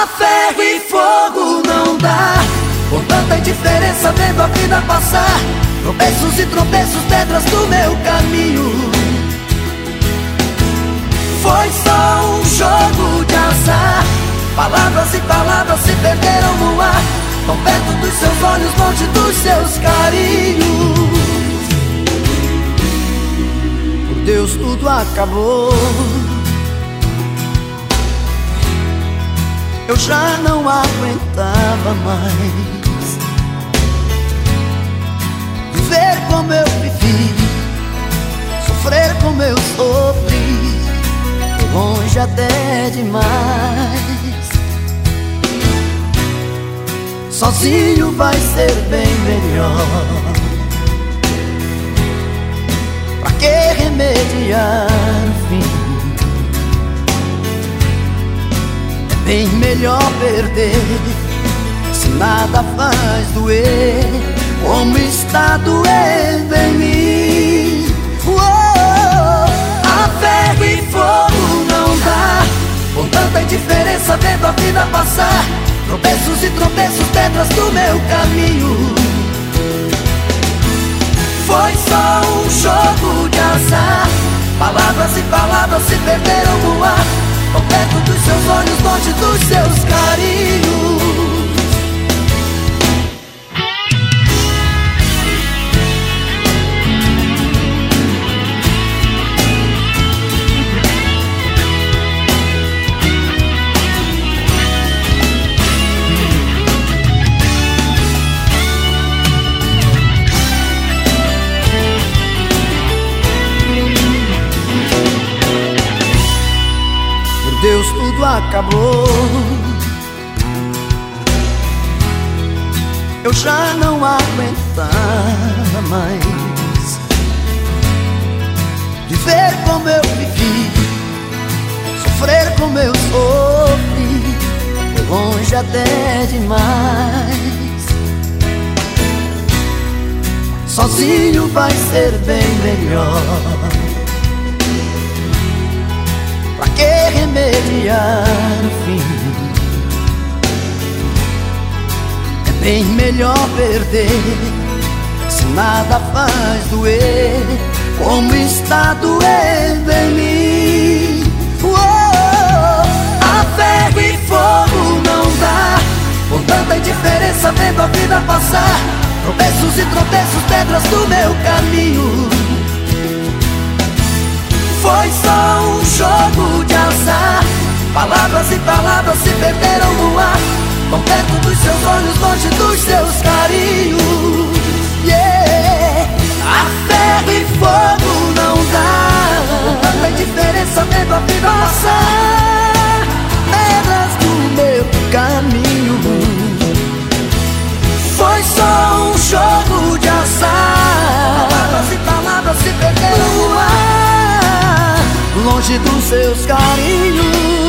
ferro e fogo não dá, com tanta indiferença vendo a vida passar. Tropeços e tropeços, pedras do meu caminho. Foi só um jogo de azar, palavras e palavras se perderam no ar, tão perto dos seus olhos, longe dos seus carinhos. Por Deus tudo acabou, eu já não aguentava mais viver como eu vivi, sofrer como eu sofri, longe até demais. Sozinho vai ser bem melhor. Pra que remediar o fim? Bem melhor perder, se nada faz doer, como está doendo em mim. A ferro e fogo não dá, com tanta indiferença vendo a vida passar. Tropeços e tropeços, pedras do meu caminho. Foi só um jogo de azar, palavras e palavras se perderam no ar, tão perto dos seus olhos, longe dos seus carinhos. Deus tudo acabou, eu já não aguentava mais viver como eu vivi, sofrer como eu sofri, longe até demais. Sozinho vai ser bem melhor. Pra que remediar o fim? É bem melhor perder, se nada faz doer, como está doendo em mim. A ferro e fogo não dá, com tanta indiferença vendo a vida passar. Tropeços e tropeços, pedras do meu caminho. Foi só um jogo de azar, palavras e palavras se perderam no ar, tão perto dos seus olhos, longe dos seus carinhos. A ferro e fogo não dá, tanta indiferença vendo a vida passar. Pedras do meu caminho. Foi só um jogo de azar, palavras e palavras se perderam no ar, longe dos seus carinhos.